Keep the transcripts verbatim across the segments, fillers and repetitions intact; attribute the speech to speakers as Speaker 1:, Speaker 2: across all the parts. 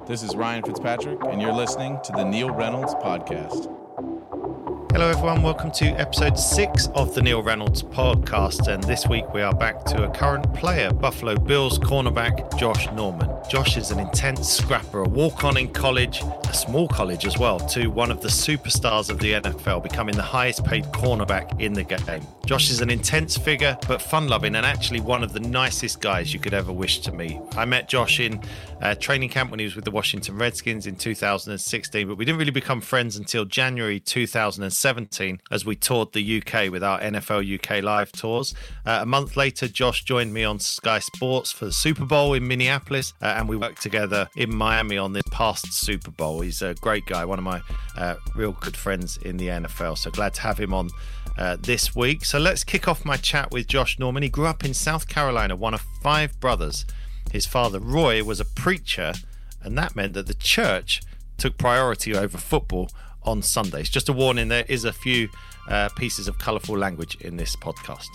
Speaker 1: This is Ryan Fitzpatrick, and you're listening to the Neil Reynolds Podcast.
Speaker 2: Hello everyone, welcome to episode six of the Neil Reynolds Podcast, and this week we are back to a current player, Buffalo Bills cornerback Josh Norman. Josh is an intense scrapper, a walk-on in college, a small college as well, to one of the superstars of the N F L, becoming the highest paid cornerback in the game. Josh is an intense figure, but fun-loving, and actually one of the nicest guys you could ever wish to meet. I met Josh in uh, training camp when he was with the Washington Redskins in two thousand sixteen, but we didn't really become friends until January two thousand seventeen as we toured the U K with our N F L U K live tours. Uh, a month later, Josh joined me on Sky Sports for the Super Bowl in Minneapolis, uh, and we worked together in Miami on this past Super Bowl. He's a great guy, one of my uh, real good friends in the N F L, so glad to have him on Uh, this week. So let's kick off my chat with Josh Norman. He grew up in South Carolina, one of five brothers. His father, Roy, was a preacher, and that meant that the church took priority over football on Sundays. Just a warning, there is a few uh, pieces of colourful language in this podcast.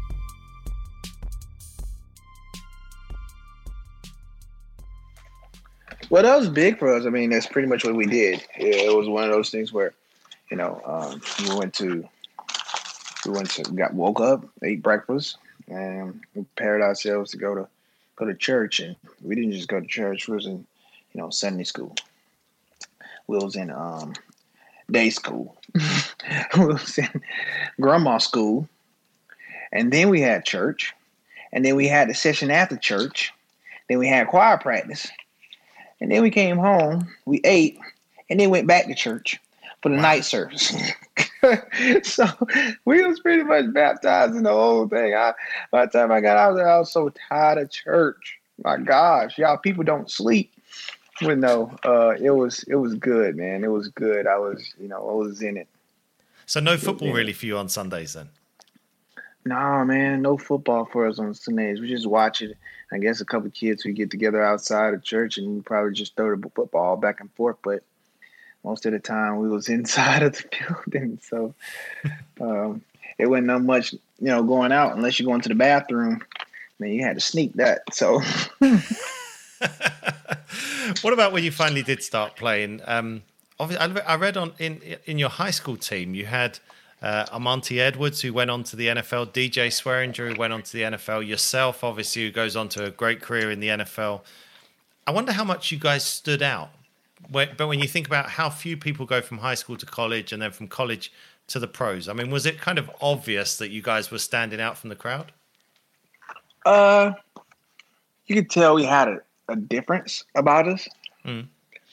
Speaker 3: Well, that was big for us. I mean, that's pretty much what we did. It was one of those things where, you know, um, we went to We went to got woke up, ate breakfast, and we prepared ourselves to go to go to church. And we didn't just go to church; we was in, you know, Sunday school. We was in um, day school. We was in grandma school, and then we had church, and then we had the session after church. Then we had choir practice, and then we came home. We ate, and then went back to church for the wow. night service. So we was pretty much baptized in the whole thing. I, by the time I got out there, I was so tired of church. My gosh, y'all, people don't sleep. But no, uh, it was it was good, man. It was good. I was, you know, I was in it.
Speaker 2: So no football really for you on Sundays then?
Speaker 3: Nah, man, no football for us on Sundays. We just watch it. I guess a couple of kids who get together outside of church and we probably just throw the football back and forth, but most of the time we was inside of the building. So um, it wasn't no much, you know, going out unless you're going to the bathroom. Man, you had to sneak that. So
Speaker 2: what about when you finally did start playing? Um, obviously, I read on in in your high school team, you had uh, Amonte Edwards, who went on to the N F L, D J Swearinger, who went on to the N F L, yourself, obviously, who goes on to a great career in the N F L. I wonder how much you guys stood out. But when you think about how few people go from high school to college and then from college to the pros, I mean, was it kind of obvious that you guys were standing out from the crowd?
Speaker 3: Uh, you could tell we had a, a difference about us. Mm.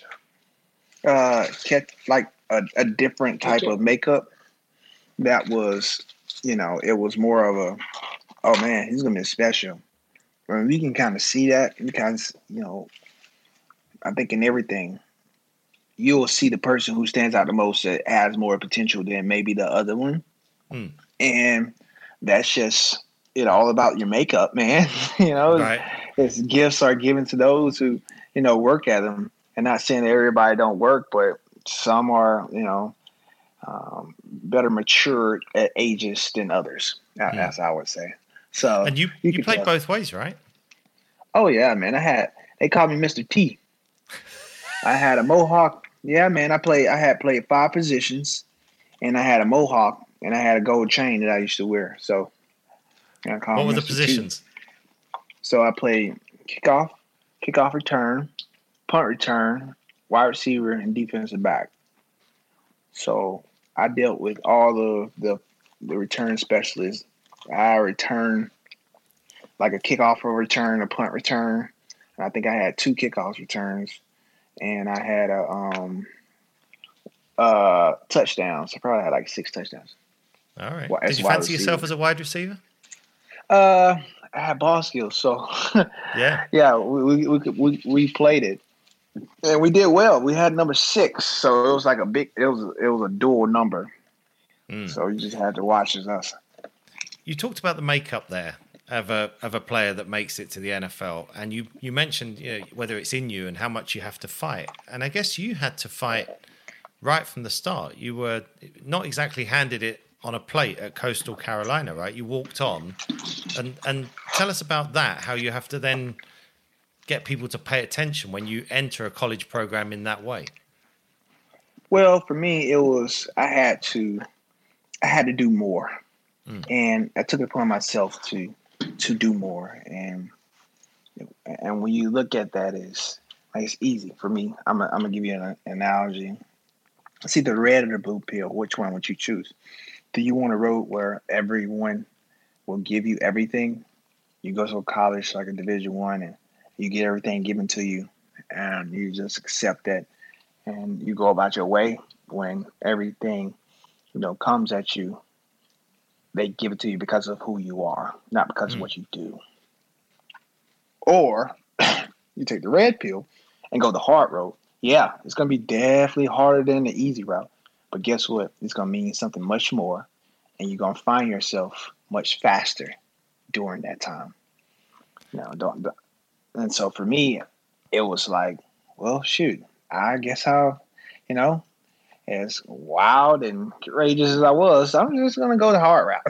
Speaker 3: Uh, kept like a, a different type of makeup that was, you know, it was more of a, oh man, he's going to be special. I mean, we can kind of see that because, you know, I think in everything, you'll see the person who stands out the most that has more potential than maybe the other one. Mm. And that's just, you know, all about your makeup, man. you know, right. it's, it's gifts are given to those who, you know, work at them. And not saying that everybody don't work, but some are, you know, um, better matured at ages than others. Mm. That's how I would say. So,
Speaker 2: and you, you, you played tell. both ways, right?
Speaker 3: Oh yeah, man. I had, they called me Mister T. I had a mohawk. Yeah, man. I played. I had played five positions, and I had a mohawk, and I had a gold chain that I used to wear. So, I call
Speaker 2: what were
Speaker 3: Mister
Speaker 2: the positions?
Speaker 3: T. So I played kickoff, kickoff return, punt return, wide receiver, and defensive back. So I dealt with all the the, the return specialists. I returned like a kickoff return, a punt return. And I think I had two kickoff returns. And I had a um, uh, touchdown. So I probably had like six touchdowns.
Speaker 2: All right. Well, did you fancy receiver. yourself as a wide receiver?
Speaker 3: Uh, I had ball skills, so
Speaker 2: yeah,
Speaker 3: yeah. We we, we we played it, and we did well. We had number six, so it was like a big. It was it was a dual number. Mm. So you just had to watch as us.
Speaker 2: You talked about the makeup there of a of a player that makes it to the N F L, and you you mentioned, you know, whether it's in you and how much you have to fight. And I guess you had to fight right from the start. You were not exactly handed it on a plate at Coastal Carolina, right? You walked on, and and tell us about that. How you have to then get people to pay attention when you enter a college program in that way?
Speaker 3: Well, for me, it was I had to I had to do more, mm. and I took it upon myself to to do more. And and when you look at that, is like it's easy for me. I'm a, I'm gonna give you an analogy. See the red or the blue pill. Which one would you choose? Do you want a road where everyone will give you everything? You go to a college like a Division One, and you get everything given to you, and you just accept that, and you go about your way. When everything, you know, comes at you, they give it to you because of who you are, not because mm. of what you do. Or you take the red pill and go the hard road. Yeah, it's going to be definitely harder than the easy route. But guess what? It's going to mean something much more. And you're going to find yourself much faster during that time. You know, don't, don't. And so for me, it was like, well, shoot, I guess I'll, you know, as wild and courageous as I was, I'm just going to go the hard route.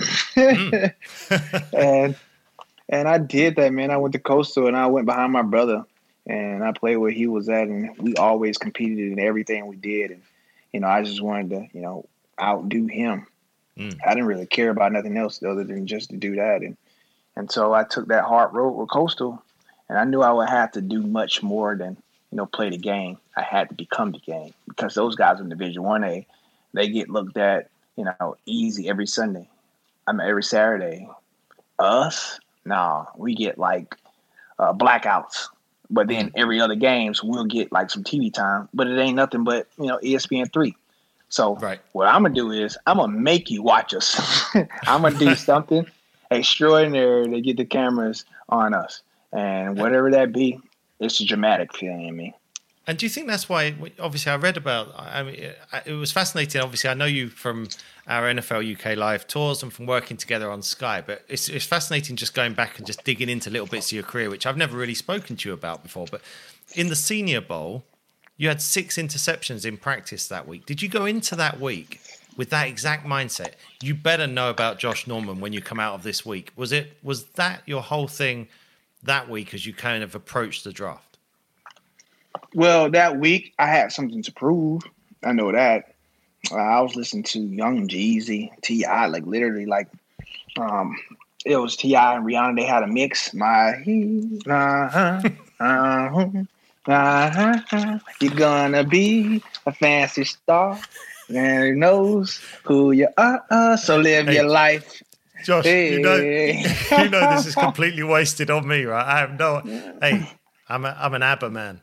Speaker 3: mm. and and I did that, man. I went to Coastal and I went behind my brother and I played where he was at. And we always competed in everything we did. And, you know, I just wanted to, you know, outdo him. Mm. I didn't really care about nothing else other than just to do that. And, and so I took that hard road with Coastal, and I knew I would have to do much more than, you know, play the game. I had to become the game because those guys in Division One A, they get looked at, you know, easy every Sunday. I mean, every Saturday. Us, nah, we get like uh, blackouts. But then every other games, we'll get like some T V time. But it ain't nothing but, you know, E S P N three. So right. What I'm going to do is I'm going to make you watch us. I'm going to do something extraordinary to get the cameras on us. And whatever that be, it's a dramatic feeling in me.
Speaker 2: And do you think that's why, obviously, I read about, I mean, it was fascinating. Obviously, I know you from our N F L U K live tours and from working together on Sky, but it's, it's fascinating just going back and just digging into little bits of your career, which I've never really spoken to you about before. But in the Senior Bowl, you had six interceptions in practice that week. Did you go into that week with that exact mindset? You better know about Josh Norman when you come out of this week. Was it, was that your whole thing that week as you kind of approached the draft?
Speaker 3: Well, that week I had something to prove. I know that. Uh, I was listening to Young Jeezy, T I, like literally, like um, it was T I and Rihanna. They had a mix. My uh-huh, uh-huh, uh-huh, you're gonna be a fancy star, and who knows who you are. Uh, so live hey, your life.
Speaker 2: Josh, hey. you know, you know this is completely wasted on me, right? I have no. Hey, I'm a, I'm an ABBA man.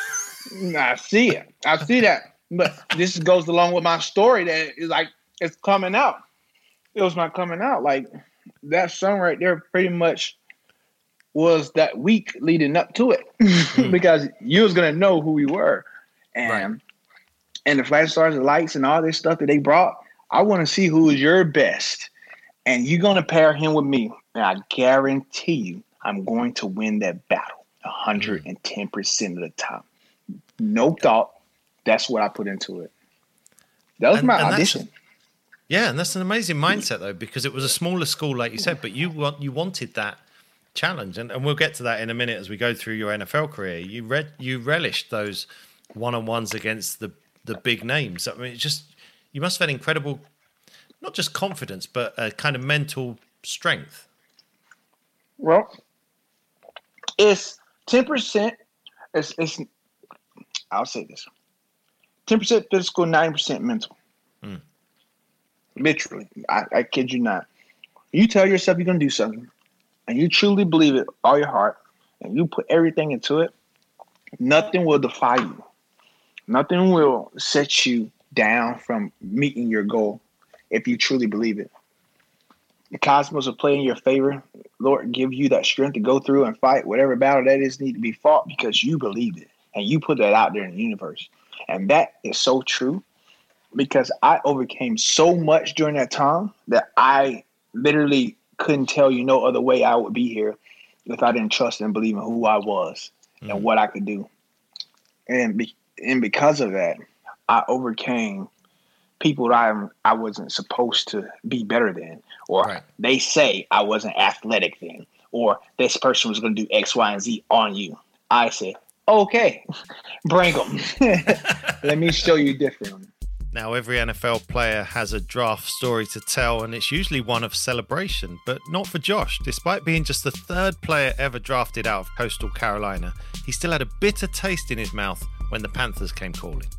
Speaker 3: I see it. I see that. But this goes along with my story that is like, it's coming out. It was not coming out. Like, that song right there pretty much was that week leading up to it mm. because you was going to know who we were. And, right. and the flash stars, the lights, and all this stuff that they brought, I want to see who is your best. And you're going to pair him with me. And I guarantee you, I'm going to win that battle one hundred ten percent of the time. No thought. That's what I put into it. That was and, my and audition.
Speaker 2: Yeah, and that's an amazing mindset, though, because it was a smaller school, like you said, but you want you wanted that challenge. And, and we'll get to that in a minute as we go through your N F L career. You read, you relished those one-on-ones against the, the big names. I mean, it's just, you must have had incredible, not just confidence, but a kind of mental strength.
Speaker 3: Well, it's ten percent. It's, it's I'll say this. ten percent physical, nine percent mental. Mm. Literally. I, I kid you not. You tell yourself you're going to do something, and you truly believe it all your heart, and you put everything into it, nothing will defy you. Nothing will set you down from meeting your goal if you truly believe it. The cosmos will play in your favor. Lord, give you that strength to go through and fight whatever battle that is need to be fought because you believed it. And you put that out there in the universe. And that is so true because I overcame so much during that time that I literally couldn't tell you no other way I would be here if I didn't trust and believe in who I was mm. and what I could do. And be, and because of that, I overcame people that I, I wasn't supposed to be better than. Or right. they say I wasn't athletic then. Or this person was going to do X, Y, and Z on you. I said, okay, bring them. Let me show you different.
Speaker 2: Now, every N F L player has a draft story to tell, and it's usually one of celebration, but not for Josh. Despite being just the third player ever drafted out of Coastal Carolina, he still had a bitter taste in his mouth when the Panthers came calling.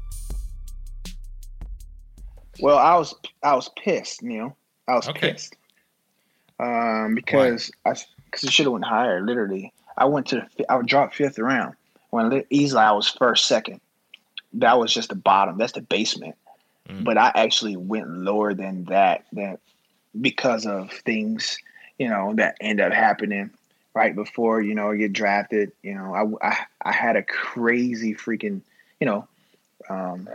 Speaker 3: Well, I was I was pissed, Neil. I was
Speaker 2: okay.
Speaker 3: pissed um, because Why? I because it should have went higher. Literally, I went to the, I dropped fifth round when easily I was first, second. That was just the bottom. That's the basement. Mm. But I actually went lower than that. That because of things, you know, that end up happening right before you know I get drafted. You know, I I, I had a crazy freaking you know. Um,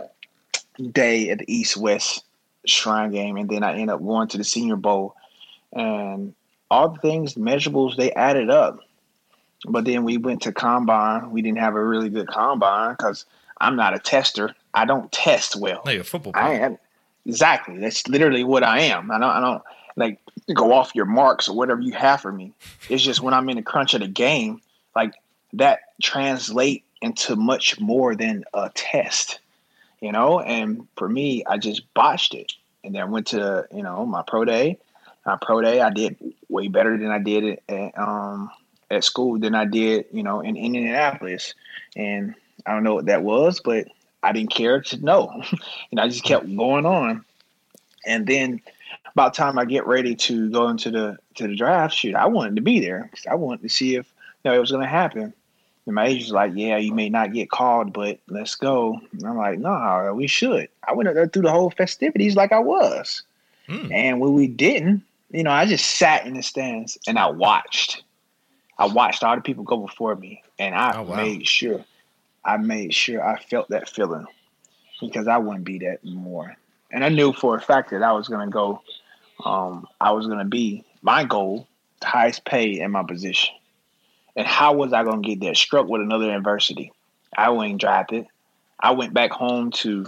Speaker 3: day at the East West Shrine game, and then I ended up going to the Senior Bowl, and all the things, measurables, they added up. But then we went to combine. We didn't have a really good combine because I'm not a tester. I don't test well.
Speaker 2: No, you're a football player.
Speaker 3: I am exactly. That's literally what I am. I don't. I don't like go off your marks or whatever you have for me. It's just when I'm in the crunch of the game, like that translate into much more than a test. You know, and for me, I just botched it. And then I went to, you know, my pro day. My pro day, I did way better than I did at, um, at school than I did, you know, in, in Indianapolis. And I don't know what that was, but I didn't care to know. And I just kept going on. And then about the time I get ready to go into the to the draft, shoot, I wanted to be there because I wanted to see if you know, it was going to happen. And my agent's like, yeah, you may not get called, but let's go. And I'm like, no, we should. I went up there through the whole festivities like I was. Mm. And when we didn't, you know, I just sat in the stands and I watched. I watched all the people go before me. And I oh, wow. made sure, I made sure I felt that feeling because I wouldn't be that more. And I knew for a fact that I was going to go, um, I was going to be, my goal, the highest paid in my position. And how was I going to get there? Struck with another adversity. I wasn't drafted. I went back home to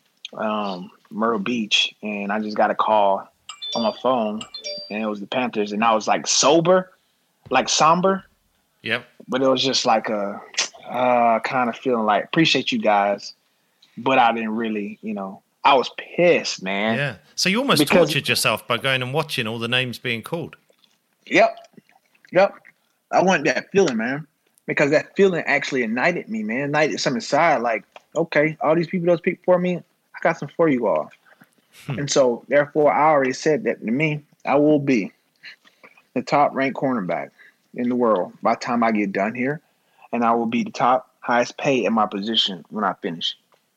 Speaker 3: um, Myrtle Beach, and I just got a call on my phone, and it was the Panthers. And I was like sober, like somber.
Speaker 2: Yep.
Speaker 3: But it was just like a uh, kind of feeling like, appreciate you guys, but I didn't really, you know, I was pissed, man.
Speaker 2: Yeah. So you almost because, tortured yourself by going and watching all the names being called.
Speaker 3: Yep. Yep. I want that feeling, man, because that feeling actually ignited me, man. Ignited some inside, like, okay, all these people that speak for me, I got some for you all. Hmm. And so, therefore, I already said that to me, I will be the top-ranked cornerback in the world by the time I get done here, and I will be the top, highest paid in my position when I finish.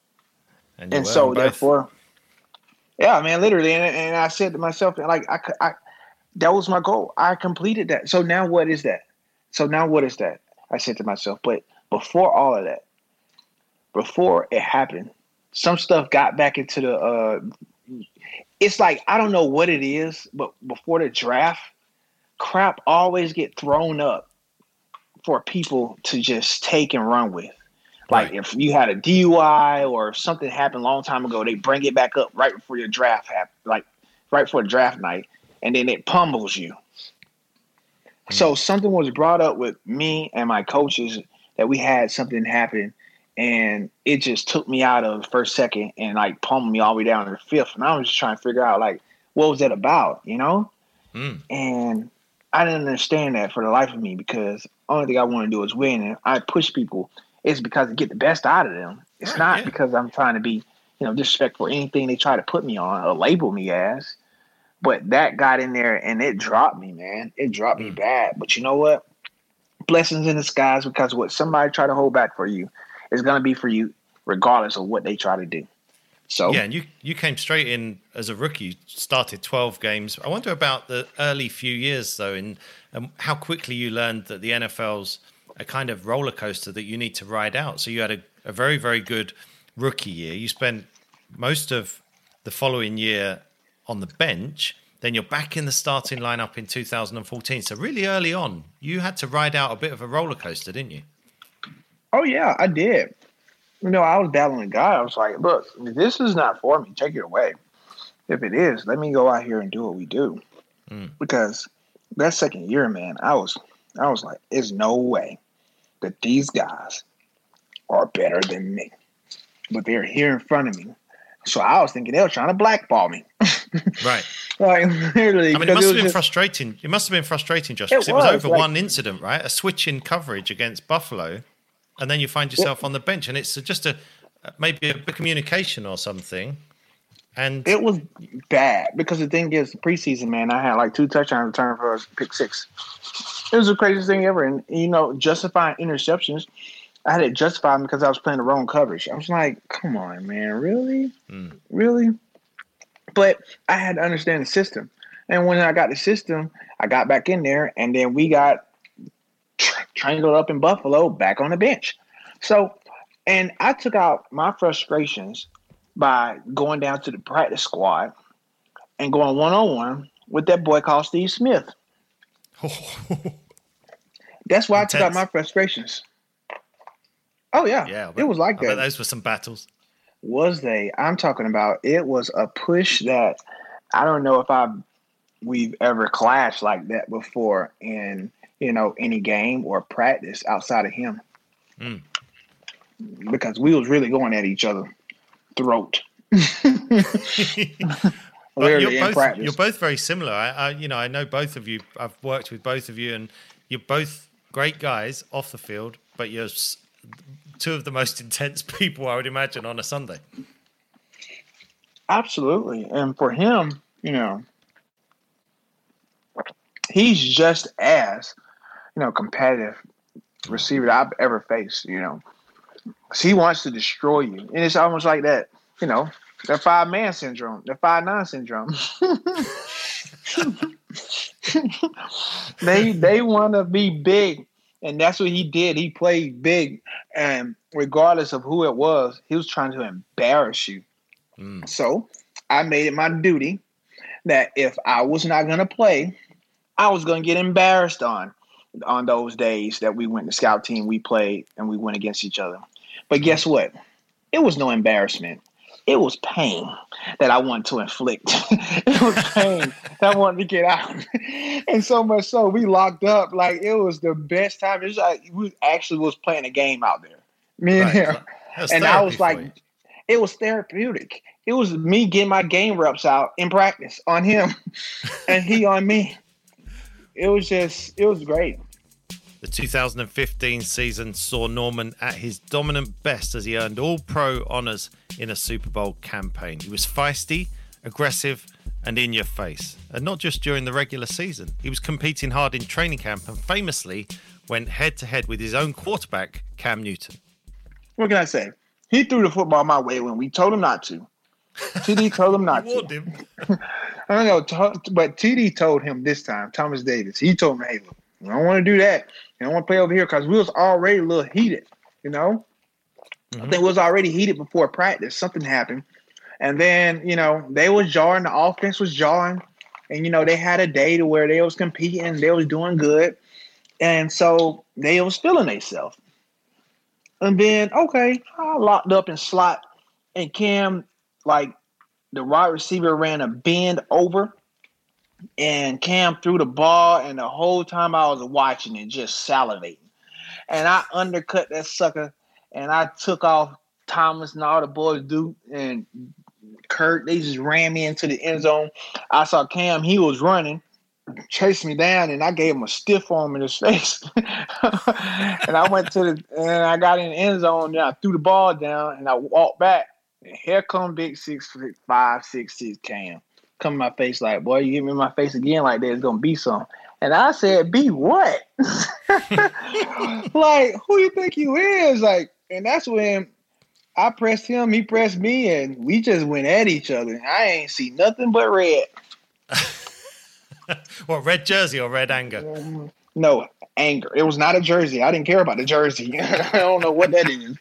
Speaker 3: And, and so, therefore, yeah, man, literally, and, and I said to myself, like, I, I, that was my goal. I completed that. So now what is that? So now what is that? I said to myself, but before all of that, before it happened, some stuff got back into the, uh, it's like, I don't know what it is, but before the draft, crap always get thrown up for people to just take and run with. Like right. If you had a D U I or if something happened a long time ago, they bring it back up right before your draft happen, like right before draft night, and then it pummels you. So something was brought up with me and my coaches that we had something happen, and it just took me out of the first second and like pummeled me all the way down to the fifth. And I was just trying to figure out like, what was that about, you know? Mm. And I didn't understand that for the life of me because the only thing I want to do is win. And I push people. It's because to get the best out of them. It's right, not yeah. because I'm trying to be, you know, disrespectful for anything they try to put me on or label me as. But that got in there and it dropped me, man. It dropped me bad. But you know what? Blessings in disguise, because what somebody try to hold back for you is going to be for you regardless of what they try to do. So
Speaker 2: yeah, and you, you came straight in as a rookie, started twelve games. I wonder about the early few years, though, and um, how quickly you learned that the N F L's a kind of roller coaster that you need to ride out. So you had a, a very, very good rookie year. You spent most of the following year on the bench, then you're back in the starting lineup in two thousand fourteen. So really early on, you had to ride out a bit of a roller coaster, didn't you?
Speaker 3: Oh, yeah, I did. You know, I was battling a guy. I was like, look, this is not for me. Take it away. If it is, let me go out here and do what we do. Mm. Because that second year, man, I was I was like, there's no way. that these guys are better than me, but they're here in front of me. So I was thinking they were trying to blackball me.
Speaker 2: Right.
Speaker 3: Like, literally.
Speaker 2: I mean, it must
Speaker 3: it
Speaker 2: have been
Speaker 3: just,
Speaker 2: frustrating. It must have been frustrating, Josh, because it,
Speaker 3: it
Speaker 2: was,
Speaker 3: was
Speaker 2: over
Speaker 3: like,
Speaker 2: one incident, right? A switch in coverage against Buffalo, and then you find yourself on the bench, and it's just a maybe a bit of communication or something. And
Speaker 3: it was bad because the thing is, preseason, man, I had like two touchdown return for a pick six. It was the craziest thing ever. And, you know, justifying interceptions, I had it justified because I was playing the wrong coverage. I was like, come on, man, really? Mm. Really? But I had to understand the system. And when I got the system, I got back in there, and then we got tri- triangled up in Buffalo back on the bench. So, and I took out my frustrations by going down to the practice squad and going one-on-one with that boy called Steve Smith. That's why Intense. I took out my frustrations. Oh, yeah. yeah bet, it was like
Speaker 2: I
Speaker 3: that.
Speaker 2: Bet those were some battles.
Speaker 3: Was they? I'm talking about it was a push that I don't know if I've we've ever clashed like that before in, you know, any game or practice outside of him. Mm. Because we was really going at each other. Throat.
Speaker 2: But you're both, you're both very similar. I, I, you know, I know both of you. I've worked with both of you, and you're both great guys off the field. But you're two of the most intense people I would imagine on a Sunday.
Speaker 3: Absolutely, and for him, you know, he's just as, you know, competitive receiver that I've ever faced. You know, he wants to destroy you, and it's almost like that. You know, the five man syndrome, the five nine syndrome. they they want to be big, and that's what he did. He played big, and regardless of who it was, he was trying to embarrass you. Mm. So I made it my duty that if I was not going to play, I was going to get embarrassed on on those days that we went to scout team, we played, and we went against each other. But guess what? It was no embarrassment. It was pain that I wanted to inflict. It was pain that I wanted to get out. And so much so, we locked up. Like, it was the best time. It was like we actually was playing a game out there. Me and
Speaker 2: right.
Speaker 3: him. And I was like,
Speaker 2: you.
Speaker 3: It was therapeutic. It was me getting my game reps out in practice on him and he on me. It was just, it was great.
Speaker 2: The two thousand fifteen season saw Norman at his dominant best as he earned All-Pro honors in a Super Bowl campaign. He was feisty, aggressive, and in your face. And not just during the regular season. He was competing hard in training camp and famously went head-to-head with his own quarterback, Cam Newton.
Speaker 3: What can I say? He threw the football my way when we told him not to. T D told him not to.
Speaker 2: Him.
Speaker 3: I don't know, but T D told him this time, Thomas Davis. He told me, hey, look, I don't want to do that. I don't want to play over here because we was already a little heated, you know? Mm-hmm. I think we was already heated before practice. Something happened. And then, you know, they was jarring. The offense was jarring. And, you know, they had a day to where they was competing. They was doing good. And so they was feeling themselves. And then, okay, I locked up in slot. And Cam, like, the wide receiver ran a bend over. And Cam threw the ball, and the whole time I was watching it, just salivating. And I undercut that sucker, and I took off Thomas and all the boys do, and Kurt, they just ran me into the end zone. I saw Cam, he was running, chased me down, and I gave him a stiff arm in his face. And I went to the, and I got in the end zone, and I threw the ball down, and I walked back. And here come big six, five, six, six Cam. Come in my face like, boy, you get me in my face again like there's going to be some. And I said, be what? Like, who you think you is? Like, and that's when I pressed him, he pressed me, and we just went at each other. I ain't see nothing but red.
Speaker 2: What, red jersey or red anger?
Speaker 3: Um, no, anger. It was not a jersey. I didn't care about the jersey. I don't know what that is.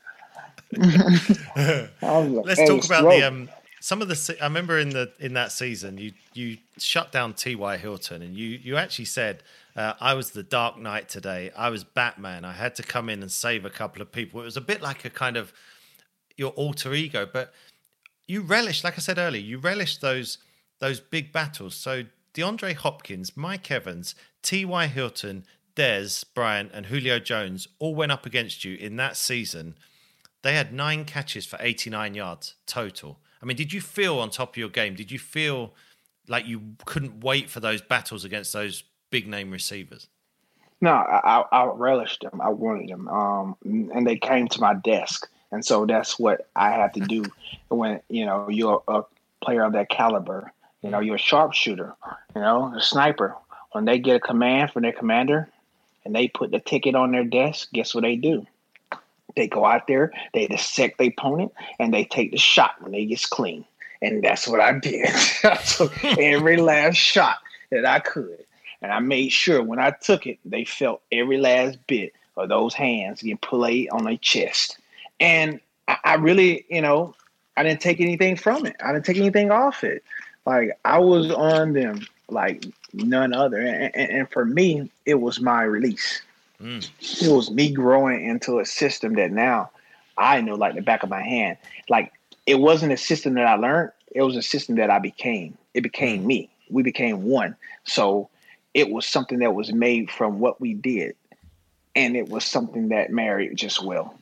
Speaker 2: Like, Let's talk about the um, some of the. I remember in the in that season, you you shut down T Y. Hilton, and you you actually said, uh, "I was the Dark Knight today. I was Batman. I had to come in and save a couple of people." It was a bit like a kind of your alter ego, but you relished, like I said earlier, you relished those those big battles. So DeAndre Hopkins, Mike Evans, T Y. Hilton, Dez Bryant and Julio Jones all went up against you in that season, they had nine catches for eighty-nine yards total. I mean, did you feel on top of your game? Did you feel like you couldn't wait for those battles against those big name receivers?
Speaker 3: No, I, I relished them. I wanted them. Um, and they came to my desk. And so that's what I had to do when, you know, you're a player of that caliber. You know, you're a sharpshooter, you know, a sniper. When they get a command from their commander and they put the ticket on their desk, guess what they do? They go out there, they dissect the opponent, and they take the shot when they gets clean. And that's what I did. I took every last shot that I could. And I made sure when I took it, they felt every last bit of those hands getting played on their chest. And I, I really, you know, I didn't take anything from it. I didn't take anything off it. Like, I was on them like none other. And, and, and for me, it was my release. Mm. It was me growing into a system that now I know like the back of my hand. Like, it wasn't a system that I learned. It was a system that I became. It became me. We became one. So it was something that was made from what we did. And it was something that married just well.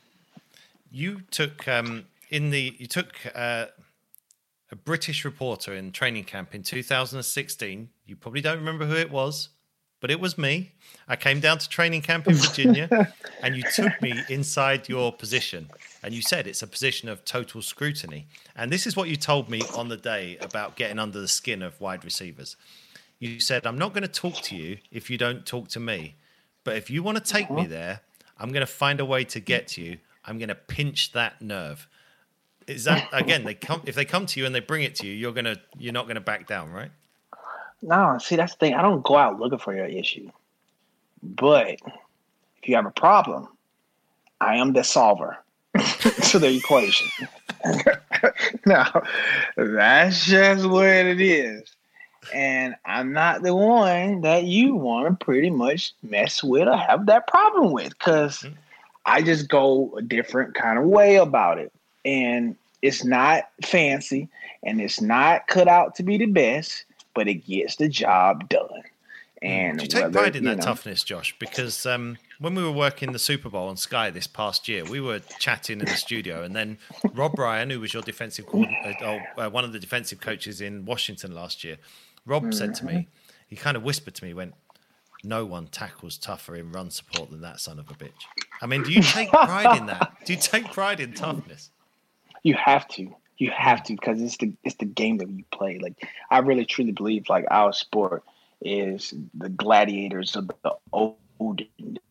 Speaker 2: You took um, in the you took uh, a British reporter in training camp in two thousand sixteen. You probably don't remember who it was, but it was me. I came down to training camp in Virginia, and you took me inside your position, and you said it's a position of total scrutiny. And this is what you told me on the day about getting under the skin of wide receivers. You said, I'm not going to talk to you if you don't talk to me, but if you want to take me there, I'm going to find a way to get to you. I'm going to pinch that nerve. Is that, again, they come if they come to you and they bring it to you, you're gonna you're not going to back down, right?
Speaker 3: No, see, that's the thing. I don't go out looking for your issue. But if you have a problem, I am the solver to the equation. Now, that's just what it is. And I'm not the one that you want to pretty much mess with or have that problem with, because mm-hmm. I just go a different kind of way about it. And it's not fancy and it's not cut out to be the best, but it gets the job done. And
Speaker 2: do you take
Speaker 3: whether,
Speaker 2: pride in
Speaker 3: you
Speaker 2: that
Speaker 3: know,
Speaker 2: toughness, Josh? Because um, when we were working the Super Bowl on Sky this past year, we were chatting in the studio, and then Rob Ryan, who was your defensive coordinator, uh, uh, one of the defensive coaches in Washington last year, Rob mm-hmm. said to me, he kind of whispered to me, went, no one tackles tougher in run support than that son of a bitch. I mean, do you take pride in that? Do you take pride in toughness? You have to. You have to, because it's the it's the game that you play. Like, I really truly believe like our sport is the gladiators of the olden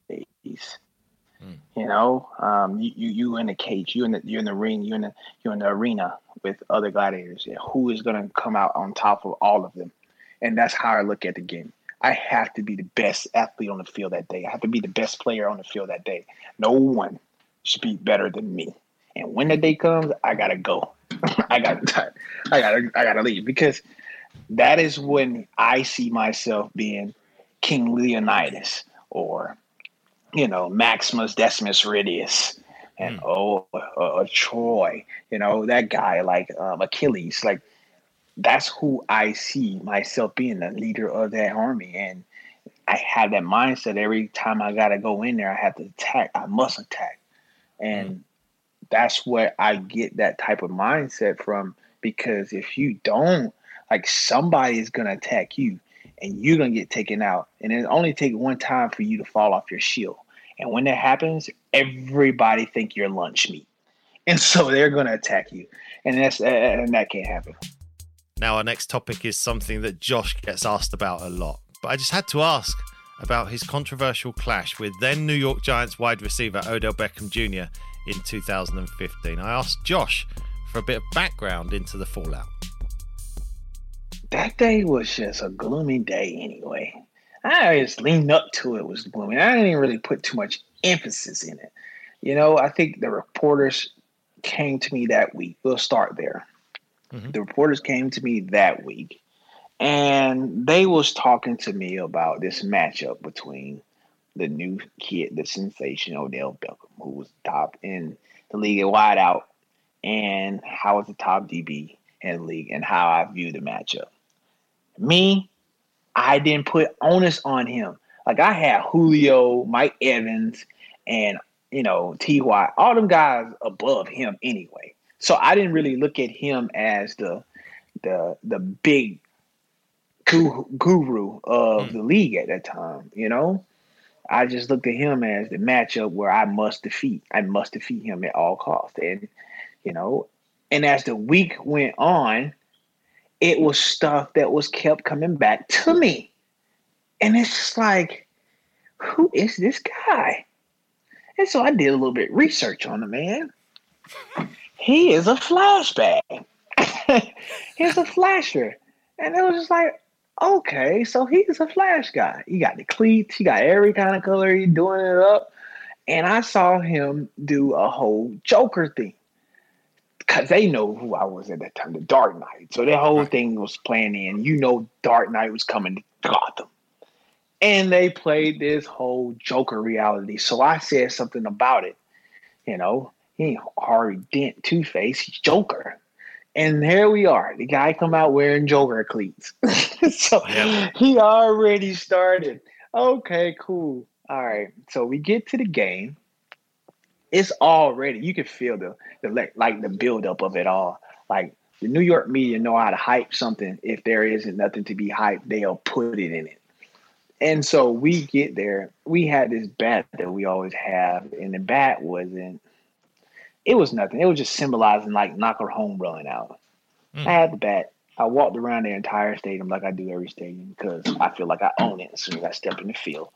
Speaker 2: days. Mm. You know, um, you, you you in the cage, you in the you're in the ring, you in the you're in the arena with other gladiators. And who is going to come out on top of all of them? And that's how I look at the game. I have to be the best athlete on the field that day. I have to be the best player on the field that day. No one should be better than me. And when the day comes, I gotta go. I got, I gotta, I gotta leave, because that is when I see myself being King Leonidas, or, you know, Maximus Decimus Meridius, and mm. oh, uh, uh, Troy. You know, that guy like um, Achilles. Like, that's who I see myself being, the leader of that army. And I have that mindset every time I gotta go in there. I have to attack. I must attack, and. Mm. That's where I get that type of mindset from, because if you don't, like, somebody is going to attack you and you're going to get taken out. And it only takes one time for you to fall off your shield. And when that happens, everybody think you're lunch meat. And so they're going to attack you. And that's and that can't happen. Now, our next topic is something that Josh gets asked about a lot. But I just had to ask about his controversial clash with then New York Giants wide receiver Odell Beckham Junior in two thousand fifteen. I asked Josh for a bit of background into the fallout.
Speaker 3: That day was just a gloomy day anyway. I just leaned up to it was gloomy. I didn't even really put too much emphasis in it. You know, I think the reporters came to me that week. We'll start there. Mm-hmm. The reporters came to me that week, and they was talking to me about this matchup between the new kid, the sensation Odell Beckham, who was top in the league at wide out, and how was the top D B in the league, and how I view the matchup. Me, I didn't put onus on him Like I had Julio, Mike Evans, and you know T Y, all them guys above him anyway. So I didn't really look at him as the the the big guru of
Speaker 2: Mm.
Speaker 3: the league at that time. You know, I just looked at him as the matchup where I must defeat. I must defeat him at all costs. And you know, and as the week went on, it was stuff that was kept coming back to me. And it's just like, who is this guy? And so I did a little bit of research on him, man. He is a flashback. He's a flasher. And it was just like, okay, so he's a flash guy. He got the cleats. He got every kind of color. He's doing it up. And I saw him do a whole Joker thing. Because they know who I was at that time, the Dark Knight. So that whole
Speaker 2: Right.
Speaker 3: thing was playing in. You know Dark Knight was coming to Gotham. And they played this whole Joker reality. So I said something about it. You know, he ain't Harvey Dent, Two-Face, he's Joker. And here we are. The guy come out wearing Joker cleats. So
Speaker 2: Yep.
Speaker 3: he already started. Okay, cool. All right. So we get to the game. It's already, you can feel the, the like, like the buildup of it all. Like the New York media know how to hype something. If there isn't nothing to be hyped, they'll put it in it. And so we get there. We had this bat that we always have, and the bat wasn't. It was nothing. It was just symbolizing like knock a home run out.
Speaker 2: Mm.
Speaker 3: I had the bat. I walked around the entire stadium like I do every stadium because I feel like I own it as soon as I step in the field.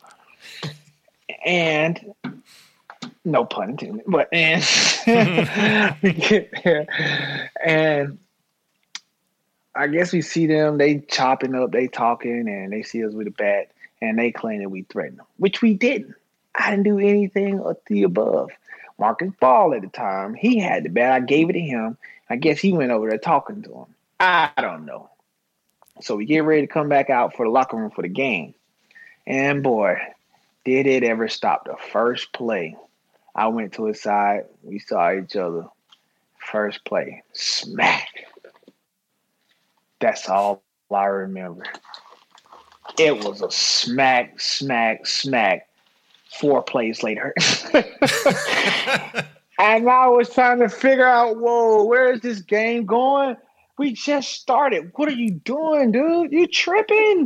Speaker 3: And no pun intended, but and we get there, and I guess we see them. They chopping up, they talking, and they see us with a bat, and they claim that we threatened them, which we didn't. I didn't do anything of the above. Marcus Ball at the time, he had the bat. I gave it to him. I guess he went over there talking to him. I don't know. So we get ready to come back out for the locker room for the game. And boy, did it ever stop the first play. I went to his side. We saw each other. First play. Smack. That's all I remember. It was a smack, smack, smack. Four plays later. And I was trying to figure out, whoa, where is this game going? We just started. What are you doing, dude? You tripping?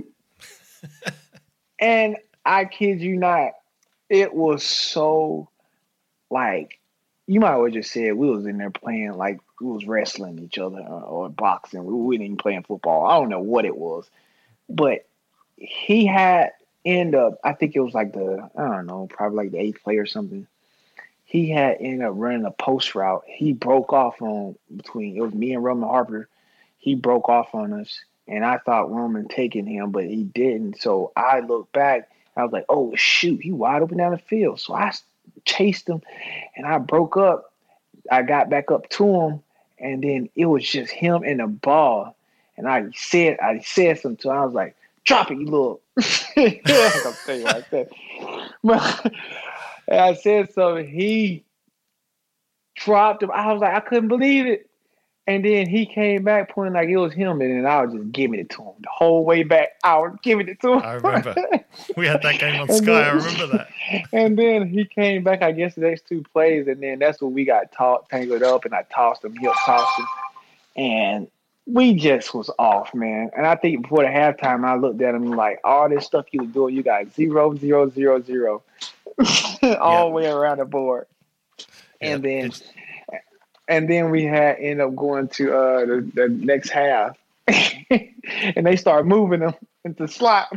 Speaker 3: And I kid you not, it was so, like, you might have just said we was in there playing like we was wrestling each other or, or boxing. We weren't even playing football. I don't know what it was. But he had end up, I think it was like the, I don't know, probably like the eighth play or something. He had ended up running a post route. He broke off on between, it was me and Roman Harper. He broke off on us. And I thought Roman taking him, but he didn't. So I looked back. I was like, oh, shoot, he wide open down the field. So I chased him, and I broke up. I got back up to him, and then it was just him and the ball. And I said, I said something to him. I was like, drop it, you little. I'm tell you like that. But and I said something. He dropped him. I was like, I couldn't believe it. And then he came back pointing like it was him, and then I was just giving it to him the whole way back. I was giving it to him.
Speaker 2: I remember. We had that game on
Speaker 3: And
Speaker 2: Sky.
Speaker 3: then-
Speaker 2: I remember that.
Speaker 3: And then he came back, I guess, the next two plays, and then that's when we got taught, tangled up, and I tossed him, he tossed him, and we just was off, man. And I think before the halftime, I looked at him like, all this stuff you was doing, you got zero, zero, zero, zero, all
Speaker 2: Yeah.
Speaker 3: the way around the board. And
Speaker 2: Yeah,
Speaker 3: then,
Speaker 2: it's-
Speaker 3: and then we had end up going to uh, the, the next half, and they start moving them into slot.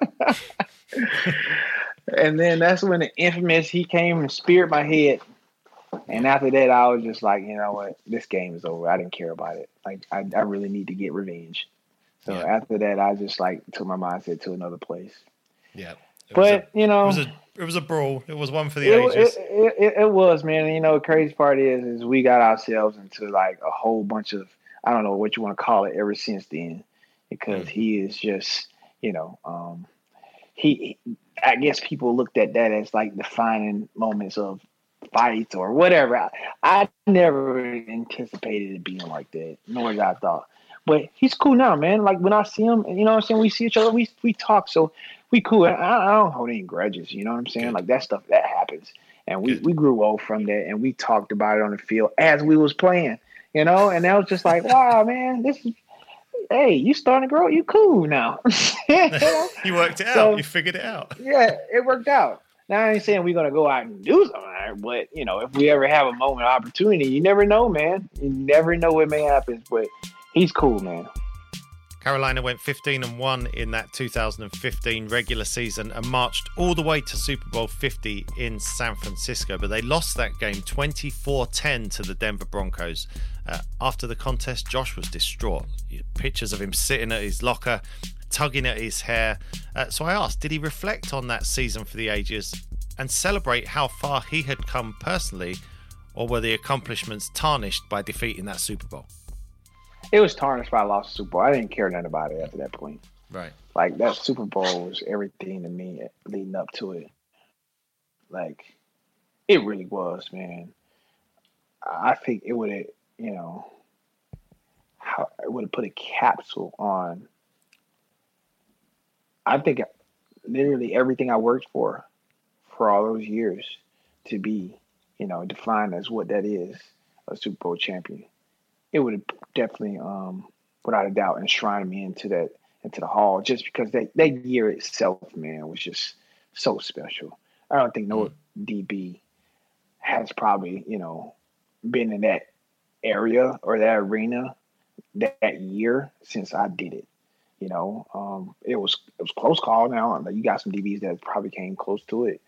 Speaker 3: And then that's when the infamous he came and speared my head. And after that, I was just like, you know what, this game is over. I didn't care about it. Like I, I really need to get revenge. So
Speaker 2: Yeah.
Speaker 3: after that, I just like took my mindset to another place.
Speaker 2: yeah. It was
Speaker 3: But
Speaker 2: a-
Speaker 3: you know,
Speaker 2: It was a it was a brawl. It was one for the
Speaker 3: it,
Speaker 2: ages.
Speaker 3: it, it, it, it was, man. And, you know, the crazy part is, is we got ourselves into like a whole bunch of, I don't know what you want to call it ever since then, because
Speaker 2: Mm.
Speaker 3: he is just, you know, um, he, I guess people looked at that as like defining moments of fights or whatever. I, I never anticipated it being like that, nor did I thought. But he's cool now, man. Like when I see him, you know what I'm saying? We see each other, we we talk, so we cool. I, I don't hold any grudges, you know what I'm saying?
Speaker 2: Good.
Speaker 3: Like that stuff that happens, and we
Speaker 2: Good.
Speaker 3: we grew old from that, and we talked about it on the field as we was playing, you know. And that was just like, wow, man, this is. Hey, you starting to grow. You cool now. you, know?
Speaker 2: You worked it
Speaker 3: so,
Speaker 2: out. You figured it out.
Speaker 3: Yeah, it worked out. Now I ain't saying we're gonna go out and do something, but you know, if we ever have a moment of opportunity, you never know, man. You never know what may happen. But he's cool, man.
Speaker 2: Carolina went fifteen and one in that two thousand fifteen regular season and marched all the way to Super Bowl fifty in San Francisco, but they lost that game twenty-four ten to the Denver Broncos. Uh, after the contest, Josh was distraught. Pictures of him sitting at his locker, tugging at his hair. Uh, so I asked, did he reflect on that season for the ages and celebrate how far he had come personally, or were the accomplishments tarnished by defeating that Super Bowl?
Speaker 3: It was tarnished by a loss of Super Bowl. I didn't care nothing about it after that point.
Speaker 2: Right.
Speaker 3: Like, that Super Bowl was everything to me leading up to it. Like, it really was, man. I think it would have, you know, how it would have put a capsule on. I think literally everything I worked for, for all those years, to be, you know, defined as what that is, a Super Bowl champion. It would have definitely, um, without a doubt, enshrined me into that, into the hall, just because that, that year itself, man, was just so special. I don't think no D B has probably, you know, been in that area or that arena that, that year since I did it. You know, um, it was it was close call. Now you got some D Bs that probably came close to it,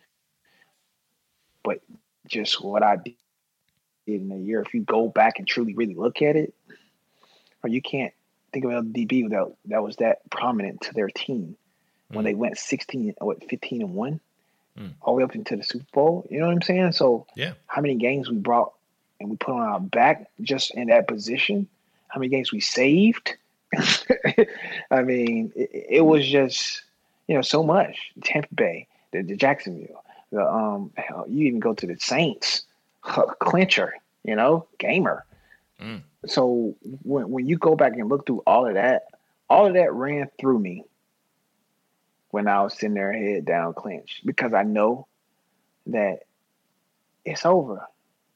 Speaker 3: but just what I did in a year, if you go back and truly really look at it, or you can't think of a D B without that was that prominent to their team mm. when they went sixteen, what, fifteen and one, mm. all the way up into the Super Bowl. You know what I'm saying? So,
Speaker 2: yeah,
Speaker 3: how many games we brought and we put on our back just in that position? How many games we saved? I mean, it, it was just, you know, so much. Tampa Bay, the, the Jacksonville, the um, hell, you even go to the Saints, clincher, you know, gamer. Mm. So when when you go back and look through all of that, all of that ran through me when I was sitting there head down clenched, because I know that it's over.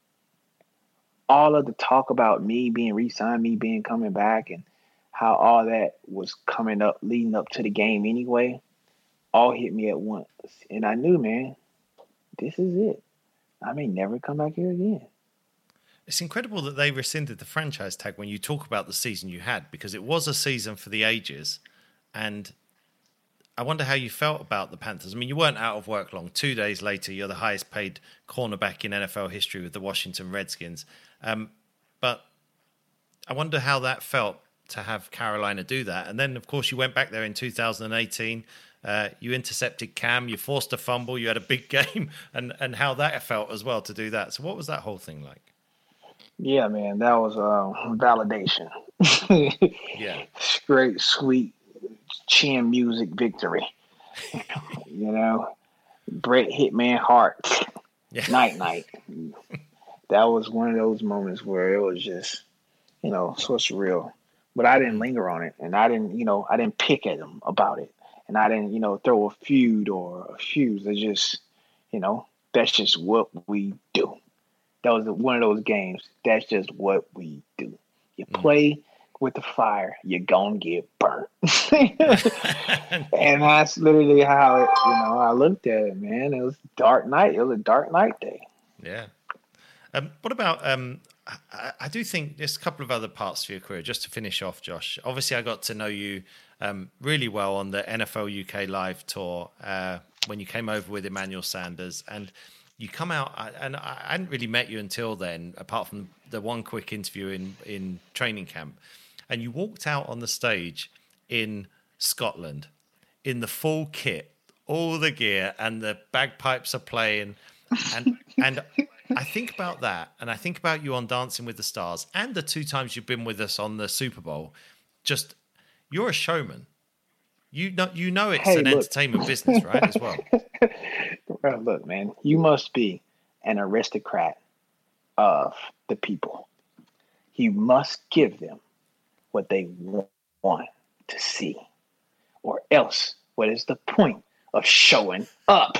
Speaker 3: All of the talk about me being re-signed, me being coming back, and how all that was coming up, leading up to the game anyway, all hit me at once. And I knew, man, this is it. I may never come back here again.
Speaker 2: It's incredible that they rescinded the franchise tag when you talk about the season you had, because it was a season for the ages. And I wonder how you felt about the Panthers. I mean, you weren't out of work long. Two days later, you're the highest paid cornerback in N F L history with the Washington Redskins. Um, but I wonder how that felt to have Carolina do that. And then, of course, you went back there in two thousand eighteen. Uh, you intercepted Cam. You forced a fumble. You had a big game. And, and how that felt as well to do that. So what was that whole thing like?
Speaker 3: Yeah, man, that was uh, validation.
Speaker 2: Yeah.
Speaker 3: Straight, sweet, chin music victory. You know, Bret Hitman Hart. Yeah. Night, night. That was one of those moments where it was just, you know, so surreal. But I didn't linger on it, and I didn't, you know, I didn't pick at them about it, and I didn't, you know, throw a feud or a fuse. It's just, you know, that's just what we do. That was one of those games. That's just what we do. You play with the fire, you're gonna get burnt. And that's literally how it, you know, I looked at it, man. It was a dark night. It was a dark night day.
Speaker 2: Yeah. Um, what about? Um, I, I do think there's a couple of other parts to your career. Just to finish off, Josh. Obviously, I got to know you um, really well on the N F L U K live tour uh, when you came over with Emmanuel Sanders, and you come out, and I hadn't really met you until then, apart from the one quick interview in, in training camp. And you walked out on the stage in Scotland in the full kit, all the gear, and the bagpipes are playing. And and I think about that, and I think about you on Dancing with the Stars, and the two times you've been with us on the Super Bowl. Just, you're a showman. You know, you know it's hey, an look. entertainment business, right, as well?
Speaker 3: Well, look, man, you must be an aristocrat of the people. You must give them what they want to see. Or else, what is the point of showing up?